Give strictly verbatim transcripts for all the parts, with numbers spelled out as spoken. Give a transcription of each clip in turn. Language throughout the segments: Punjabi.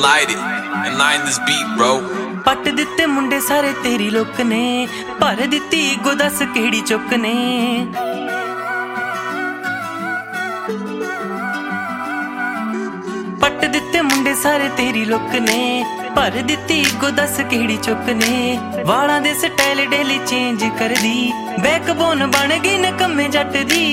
light it and line this beat, bro. ਪੱਟ ਦਿੱਤੇ ਮੁੰਡੇ ਸਾਰੇ ਤੇਰੀ ਲੁੱਕ ਨੇ, ਭਰ ਦਿੱਤੀ ਗੋ ਦੱਸ ਕਿਹੜੀ ਚੁੱਕ ਨੇ। ਪੱਟ ਦਿੱਤੇ ਮੁੰਡੇ ਸਾਰੇ ਤੇਰੀ ਲੁੱਕ ਨੇ, ਭਰ ਦਿੱਤੀ ਗੋ ਦੱਸ ਕਿਹੜੀ ਚੁੱਕ ਨੇ। ਵਾਲਾਂ ਦੇ ਸਟਾਈਲ ਡੇਲੀ ਚੇਂਜ ਕਰਦੀ, ਬੈਕਬੋਨ ਬਣ ਗਈ ਨਕੰਮੇ ਜੱਟ ਦੀ।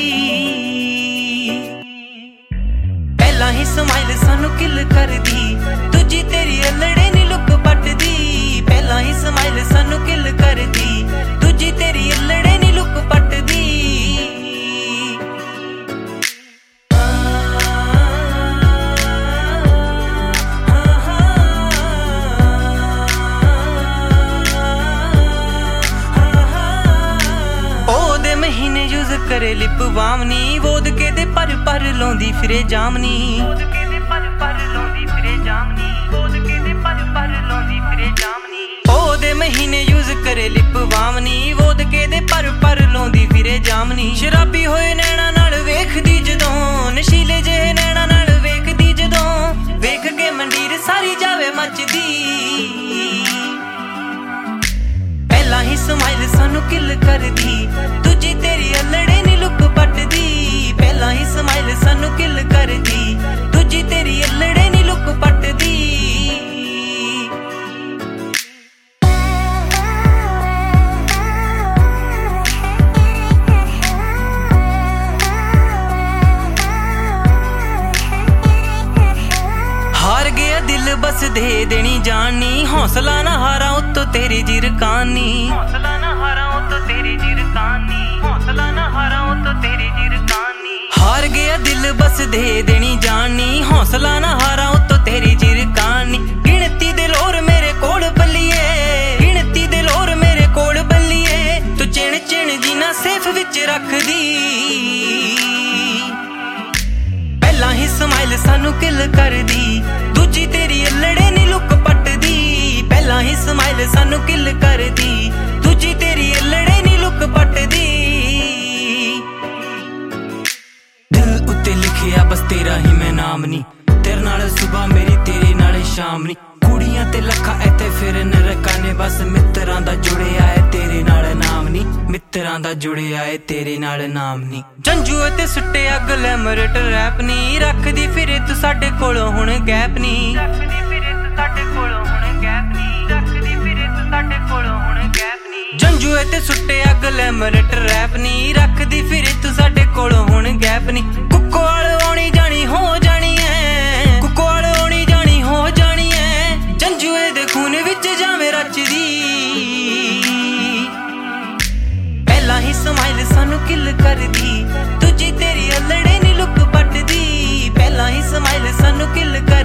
ਪਹਿਲਾਂ ਹੀ ਸਮਾਈਲ ਸਾਨੂੰ ਕਿਲ ਕਰਦੀ, ਦੂਜੀ ਤੇਰੀ ਅਲੜੇ ਨੀ ਲੁੱਕ ਪੱਟਦੀ। ਪਹਿਲਾਂ ਹੀ ਸਮਾਈਲ ਸਾਨੂੰ ਕਿਲ ਕਰਦੀ, ਦੂਜੀ ਤੇਰੀ ਅਲੜੇ ਨੀ ਲੁੱਕ ਪੱਟਦੀ। ਉਹਦੇ ਮਹੀਨੇ ਯੂਜ਼ ਕਰੇ ਲਿਪ ਬਾਮਨੀ, ਵੋਦਕੇ ਦੇ ਪਰ ਪਰ ਲਾਉਂਦੀ ਫਿਰੇ ਜਾਮਨੀ। ਵੋਦਕੇ ਦੇ ਪਰ ਪਰ ਲਾਉਂਦੀ ਫਿਰੇ ਜਾਮਨੀ, ਵੋਦਕੇ ਦੇ ਪਰ ਪਰ ਲਾਉਂਦੀ ਫਿਰੇ ਜਾਮਨੀ। ਉਹਦੇ ਮਹੀਨੇ ਯੂਜ਼ ਕਰੇ ਲਿਪ ਬਾਮਨੀ, ਵੋਦਕੇ ਦੇ ਪਰ ਪਰ ਲਾਉਂਦੀ ਫਿਰੇ ਜਾਮਨੀ। ਸ਼ਰਾਬੀ ਹੋਏ ਨੈਣਾ ਨਾਲ ਵੇਖਦੀ ਜਦੋਂ, ਨਸ਼ੀਲੇ ਜਿਹੇ ਨੈਣਾ ਨਾਲ ਵੇਖਦੀ ਜਦੋਂ, ਵੇਖ ਕੇ ਮੰਡੀਰ ਸਾਰੀ ਜਾਵੇ ਮੱਚਦੀ। ਪਹਿਲਾਂ ਹੀ ਸਮਾਈਲ ਸਾਨੂੰ ਕਿਲ ਕਰਦੀ, ਦੂਜੀ ਤੇਰੀ ਅਲੜੇ ਨੀ ਲੁੱਕ ਪੱਟਦੀ। ਪਹਿਲਾਂ ਹੀ ਸਮਾਈਲ ਸਾਨੂੰ ਕਿਲ ਕਰਦੀ, ਦੂਜੀ ਤੇਰੀ ਅਲੜੇ ਨੀ ਲੁੱਕ ਪੱਟਦੀ। ਹਾਰ ਗਿਆ ਦਿਲ ਬਸ ਦੇ ਦੇਣੀ ਜਾਣੀ, ਹੌਸਲਾ ਨਾ ਹਾਰਾਂ ਉੱਤੋਂ ਤੇਰੀ ਜਿਰਕਾਨੀ। ਹੌਸਲਾ ਨਾ ਹਾਰਾਂ ਉੱਤੋਂ ਤੇਰੀ ਜਿਰਕਾਨੀ, ਹੌਸਲਾ ਨਾ ਹਾਰਾਂ ਉੱਤੋਂ ਤੇਰੀ ਜਿਰਕਾਨੀ। ਹਾਰ ਗਿਆ ਦਿਲ ਬਸ ਦੇ ਦੇਣੀ ਜਾਣੀ, ਹੌਸਲਾ ਨਾ ਹਾਰਾਂ ਉੱਤੋਂ ਤੇਰੀ ਜਿਰਕਾਨੀ। ਗਿਣਤੀ ਦੇ ਲੋਰ ਮੇਰੇ ਕੋਲ ਬੱਲੀਏ, ਗਿਣਤੀ ਦੇ ਲੋਰ ਮੇਰੇ ਕੋਲ ਬੱਲੀਏ, ਤੂੰ ਚਿਣ ਚਿਣ ਜੀ ਨਾ ਸੇਫ ਵਿੱਚ ਰੱਖਦੀ। ਪਹਿਲਾਂ ਹੀ ਸਮਾਈਲ ਸਾਨੂੰ ਕਿਲ ਕਰਦੀ, ਦੂਜੀ ਤੇਰੀ ਅਲੜੇ ਨੀ ਲੁੱਕ ਪੱਟਦੀ। ਪਹਿਲਾਂ ਹੀ ਸਮਾਈਲ ਸਾਨੂੰ ਕਿਲ ਕਰਦੀ, ਦੂਜੀ ਤੇਰੀ ਅਲੜੇ ਨੀ ਲੁੱਕ ਪੱਟਦੀ। ਦਿਲ ਉੱਤੇ ਲਿਖਿਆ ਬਸ ਤੇਰਾ ਹੀ ਮੈਂ ਨਾਮ ਨੀ, ਤੇਰੇ ਨਾਲ ਸੁਬਹ ਮੇਰੀ ਤੇਰੇ ਨਾਲ ਸ਼ਾਮ ਨੀ। ਕੁੜੀਆਂ ਤੇ ਲੱਖਾਂ ਇੱਥੇ ਫਿਰਨ ਰਕਾਨੇ, ਬਸ ਮਿੱਤਰਾਂ ਦਾ ਜੁੜਿਆ ਏ ਤੇਰੇ ਨਾਲ ਨਾਮ ਨੀ, ਮਿੱਤਰਾਂ ਦਾ ਜੁੜਿਆ ਏ ਤੇਰੇ ਨਾਲ ਨਾਮ ਨੀ। ਜੰਜੂ ਤੇ ਸੁੱਟਿਆ ਗਲੈਮਰਟ ਰੈਪ ਨੀ, ਰੱਖਦੀ ਫਿਰੇ ਤੂੰ ਸਾਡੇ ਕੋਲੋਂ ਹੁਣ ਗੈਪ ਨੀ। ਰੱਖਦੀ ਫਿਰੇ ਤੂੰ ਸਾਡੇ ਕੋਲੋਂ ਹੁਣ ਗੈਪ ਨੀ, ਰੱਖਦੀ ਫਿਰੇ ਤੂੰ ਸਾਡੇ ਕੋਲੋਂ ਹੁਣ ਗੈਪ ਨੀ। ਜੰਜੂ ਤੇ ਸੁੱਟਿਆ ਗਲੈਮਰਟ ਰੈਪ ਨੀ, ਰੱਖਦੀ ਫਿਰੇ ਤੂੰ ਸਾਡੇ ਕੋਲੋਂ ਹੁਣ ਗੈਪ ਨੀ। ਕੁੱਕੋਵਾਲ ਆਉਣੀ ਜਾਣੀ ਹੋ ਜਾਣੀ ਐ, ਕੁੱਕੋਵਾਲ ਆਉਣੀ ਜਾਣੀ ਹੋ ਜਾਣੀ ਐ, ਜੰਜੂਏ ਦੇ ਖੂਨ ਵਿੱਚ ਜਾਵੇਂ ਰਚਦੀ। ਪਹਿਲਾਂ ਹੀ ਸਮਾਈਲ ਸਾਨੂੰ ਕਿਲ ਕਰਦੀ, ਦੂਜੀ ਤੇਰੀ ਅਲੜੇ ਨੀ ਲੁੱਕ ਪੱਟਦੀ। ਪਹਿਲਾਂ ਹੀ ਸਮਾਈਲ ਸਾਨੂੰ ਕਿਲ